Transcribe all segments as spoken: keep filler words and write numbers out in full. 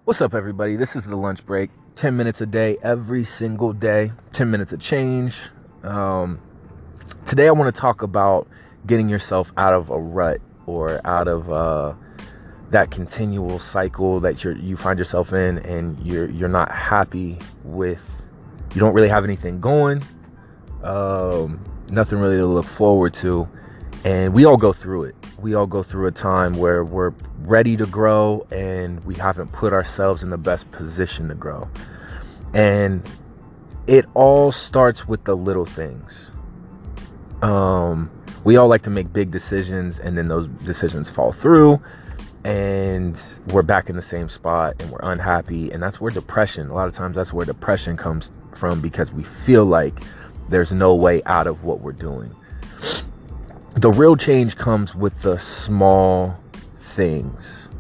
What's up, everybody? This is the lunch break. ten minutes a day, every single day. ten minutes of change. Um, today, I want to talk about getting yourself out of a rut or out of uh, that continual cycle that you you find yourself in, and you're you're not happy with. You don't really have anything going. Um, nothing really to look forward to, and we all go through it. We all go through a time where we're ready to grow and we haven't put ourselves in the best position to grow. And it all starts with the little things. Um, we all like to make big decisions, and then those decisions fall through and we're back in the same spot and we're unhappy. And that's where depression, a lot of times that's where depression comes from, because we feel like there's no way out of what we're doing. The real change comes with the small things,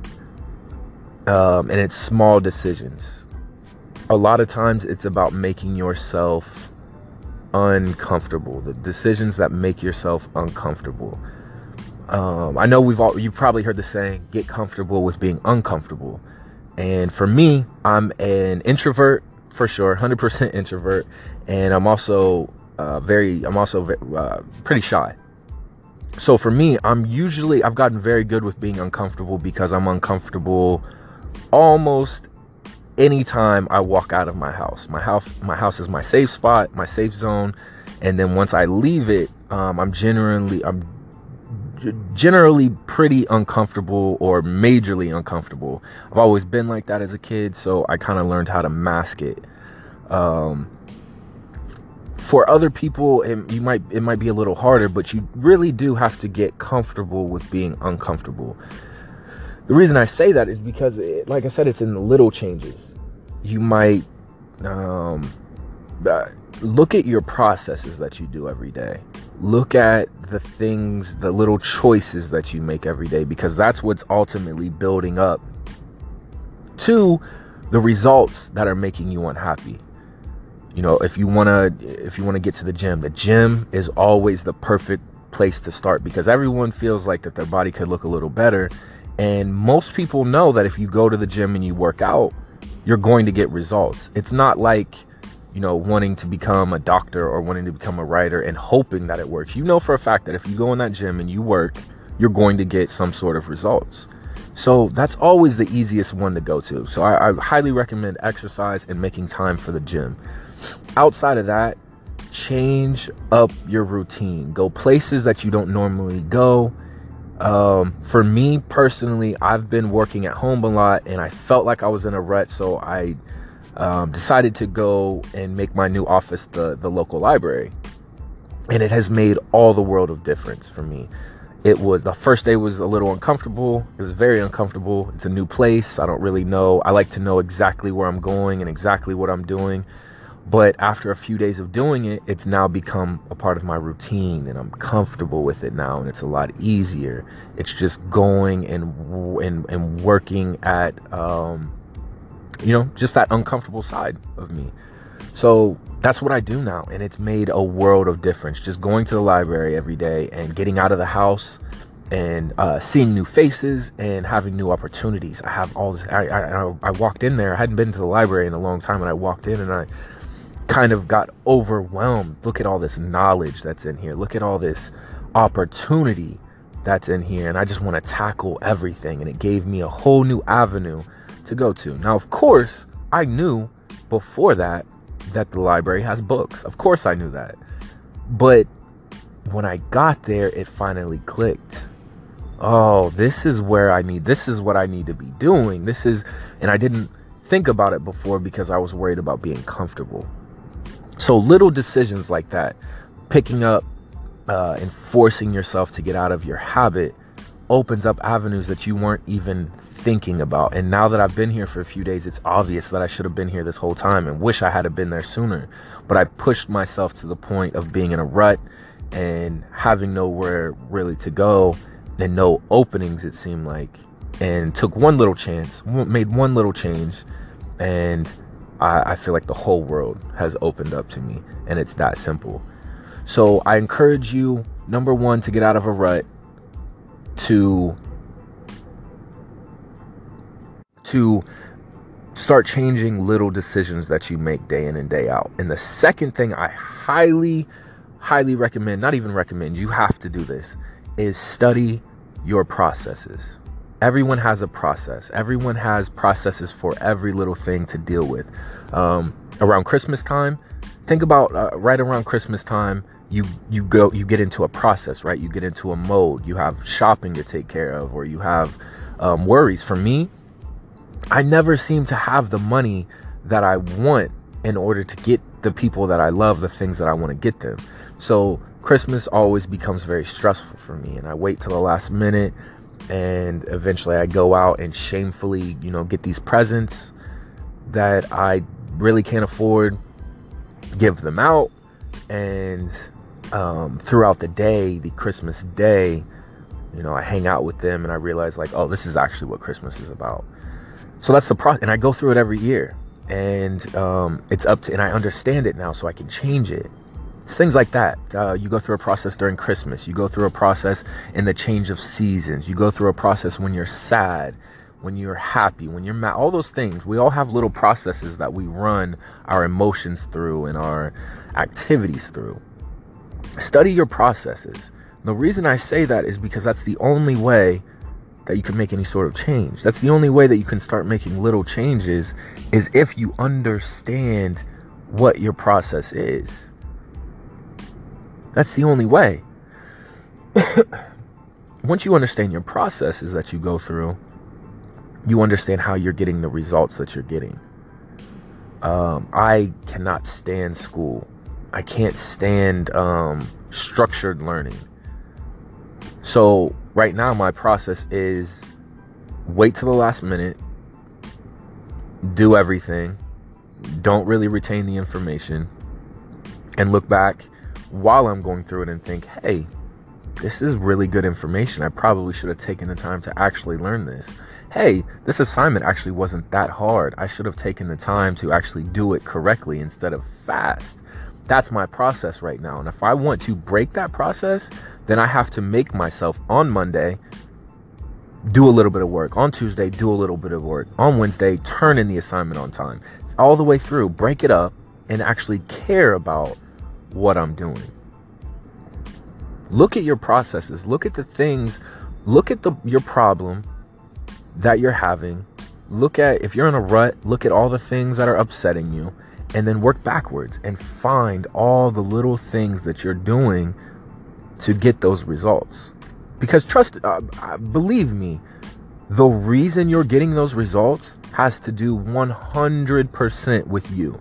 um, and it's small decisions. A lot of times it's about making yourself uncomfortable, the decisions that make yourself uncomfortable. Um, I know we've all, you've probably heard the saying, get comfortable with being uncomfortable. And for me, I'm an introvert for sure, one hundred percent introvert. And I'm also uh, very, I'm also uh, pretty shy. So for me, I'm usually, I've gotten very good with being uncomfortable, because I'm uncomfortable almost anytime I walk out of my house. My house, my house is my safe spot, my safe zone. And then once I leave it, um, I'm generally, I'm generally pretty uncomfortable, or majorly uncomfortable. I've always been like that as a kid, so I kind of learned how to mask it. Um, For other people, it, you might it might be a little harder, but you really do have to get comfortable with being uncomfortable. The reason I say that is because, it, like I said, it's in the little changes. You might um, uh, look at your processes that you do every day. Look at the things, the little choices that you make every day, because that's what's ultimately building up to the results that are making you unhappy. You know, if you want to if you want to get to the gym, the gym is always the perfect place to start, because everyone feels like that their body could look a little better. And most people know that if you go to the gym and you work out, you're going to get results. It's not like, you know, wanting to become a doctor or wanting to become a writer and hoping that it works. You know for a fact that if you go in that gym and you work, you're going to get some sort of results. So that's always the easiest one to go to. So I, I highly recommend exercise and making time for the gym. Outside of that, change up your routine. Go places that you don't normally go. Um, for me personally, I've been working at home a lot, and I felt like I was in a rut, so I um, decided to go and make my new office the, the local library. And it has made all the world of difference for me. It was, the first day was a little uncomfortable. It was very uncomfortable. It's a new place. I don't really know. I like to know exactly where I'm going and exactly what I'm doing. But after a few days of doing it, it's now become a part of my routine, and I'm comfortable with it now, and it's a lot easier. It's just going and and, and working at, um, you know, just that uncomfortable side of me. So that's what I do now, and it's made a world of difference. Just going to the library every day and getting out of the house and uh, seeing new faces and having new opportunities. I have all this. I, I I walked in there. I hadn't been to the library in a long time, and I walked in and I kind of got overwhelmed. Look at all this knowledge that's in here. Look at all this opportunity that's in here. And I just want to tackle everything. And it gave me a whole new avenue to go to. Now, of course, I knew before that that the library has books. Of course I knew that. But when I got there, it finally clicked. Oh, this is where I need, this is what I need to be doing. This is, and I didn't think about it before because I was worried about being comfortable. So little decisions like that, picking up uh, and forcing yourself to get out of your habit, opens up avenues that you weren't even thinking about. And now that I've been here for a few days, it's obvious that I should have been here this whole time and wish I had been there sooner. But I pushed myself to the point of being in a rut and having nowhere really to go and no openings, it seemed like, and took one little chance, made one little change, and I, I feel like the whole world has opened up to me, and it's that simple. So I encourage you, number one, to get out of a rut, to to start changing little decisions that you make day in and day out. And the second thing I highly, highly recommend, not even recommend, you have to do this, is study your processes. Everyone has a process. Everyone has processes for every little thing to deal with. Um, around Christmas time, think about uh, right around Christmas time, you you go you get into a process, right? You get into a mode. You have shopping to take care of, or you have um, worries. For me, I never seem to have the money that I want in order to get the people that I love the things that I want to get them. So Christmas always becomes very stressful for me, and I wait till the last minute, and eventually I go out and shamefully, you know, get these presents that I really can't afford, give them out, and um, throughout the day, the Christmas day, you know, I hang out with them and I realize like, oh, this is actually what Christmas is about. So that's the process, and I go through it every year, and um, it's up to, and I understand it now, so I can change it. It's things like that. Uh, you go through a process during Christmas. You go through a process in the change of seasons. You go through a process when you're sad, when you're happy, when you're mad. All those things. We all have little processes that we run our emotions through and our activities through. Study your processes. The reason I say that is because that's the only way that you can make any sort of change. That's the only way that you can start making little changes, is if you understand what your process is. That's the only way. Once you understand your processes that you go through, you understand how you're getting the results that you're getting. Um, I cannot stand school. I can't stand um, structured learning. So right now my process is wait till the last minute, do everything, don't really retain the information, and look back while I'm going through it and think, hey, this is really good information. I probably should have taken the time to actually learn this. Hey, this assignment actually wasn't that hard. I should have taken the time to actually do it correctly instead of fast. That's my process right now. And if I want to break that process, then I have to make myself on Monday do a little bit of work. On Tuesday, do a little bit of work. On Wednesday, turn in the assignment on time. It's all the way through. Break it up and actually care about what I'm doing. Look at your processes. Look at the things. Look at the your problem that you're having. Look at, if you're in a rut, look at all the things that are upsetting you, and then work backwards and find all the little things that you're doing to get those results. Because trust, uh, believe me, the reason you're getting those results has to do one hundred percent with you.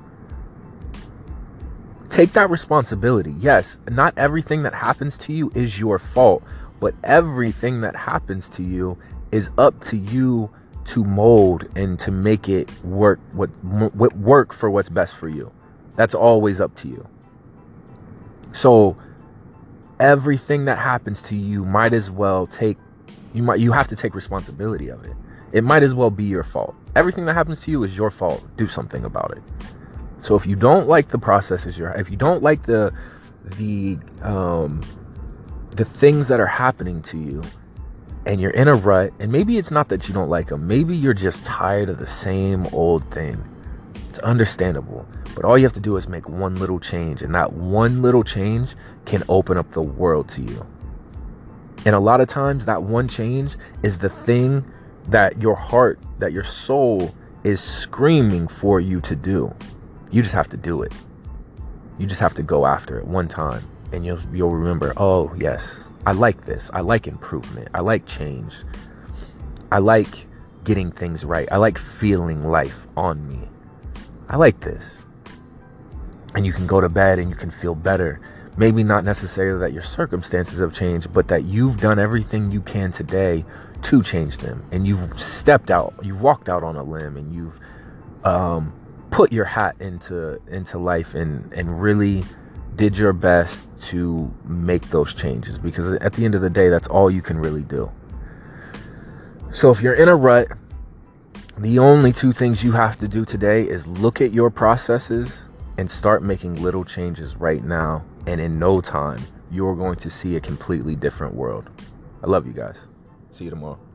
Take that responsibility. Yes, not everything that happens to you is your fault, but everything that happens to you is up to you to mold and to make it work what, what work for what's best for you. That's always up to you. So everything that happens to you might as well take you might you have to take responsibility of it. It might as well be your fault. Everything that happens to you is your fault. Do something about it. So if you don't like the processes you're if you don't like the the um the things that are happening to you, and you're in a rut, and maybe it's not that you don't like them, maybe you're just tired of the same old thing. It's understandable, but all you have to do is make one little change, and that one little change can open up the world to you. And a lot of times that one change is the thing that your heart, that your soul is screaming for you to do. You just have to do it. You just have to go after it one time, and you'll you'll remember, oh yes, I like this. I like improvement. I like change. I like getting things right. I like feeling life on me. I like this. And you can go to bed and you can feel better. Maybe not necessarily that your circumstances have changed, but that you've done everything you can today to change them. And you've stepped out, you've walked out on a limb, and you've um, put your hat into into life and, and really did your best to make those changes, because at the end of the day, that's all you can really do. So if you're in a rut, the only two things you have to do today is look at your processes and start making little changes right now. And in no time, you're going to see a completely different world. I love you guys. See you tomorrow.